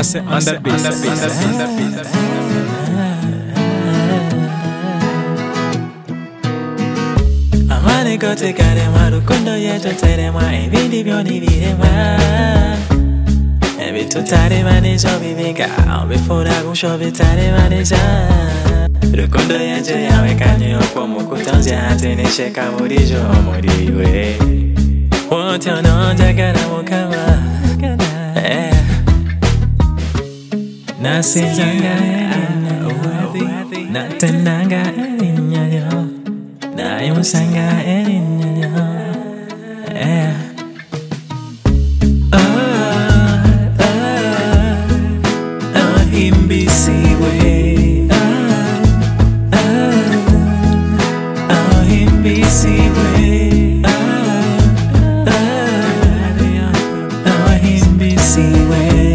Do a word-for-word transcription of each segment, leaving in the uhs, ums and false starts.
Masse on the beat, on the beat, on the beat. Amane kote kare mwa rukundo yeto tere mwa ebindi byoni bire mwa Ebitu tare manejo bibika Obifura gusho bitare maneja Rukundo yeto yawe kanyo kwa mukutanzi hati nisheka murijo omuriwe Wote ononja gara mukama Eh Nasizanga elinyayo Natendanga elinyayo Nayumusanga elinyayo Yeah Oh, oh, oh, himbisiwe Oh, oh, oh, himbisiwe Oh, oh, oh, himbisiwe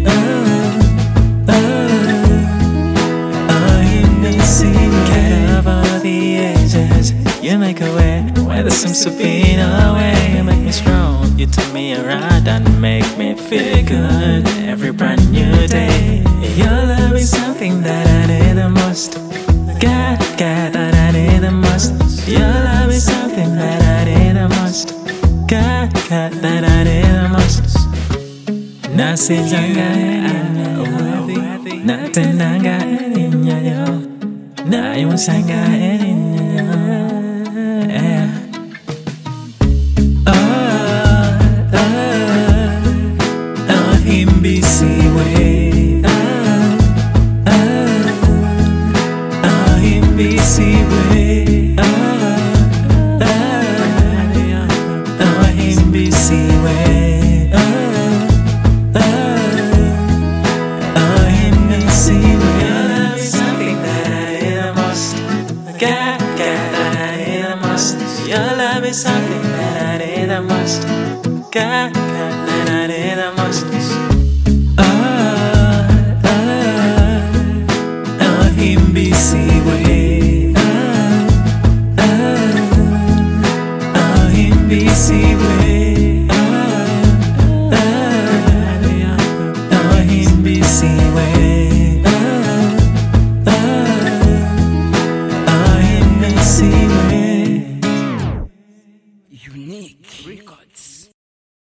You make a way where there seems to be no way. You make me strong, you turn me around and make me feel good every brand new day. Your love is something that I need the most. God, God, that I need the most. Your love is something that I need the most. God, God, that I need the most. Nasizanga elinyayo Natendanga elinyayo Nayumusanga elinyayo Yeah. Oh, oh, oh, himbisiwe. Oh, oh, oh, himbisiwe. Oh, oh, oh, himbisiwe. Oh, oh, oh, himbisiwe. Your love is something that I need the most. God, God, I need the most. Your love is something that I need the most. God, God, that I need the most. Oh, oh, oh, himbisiwe. Oh, oh, oh, himbisiwe. Oh, oh, oh, himbisiwe.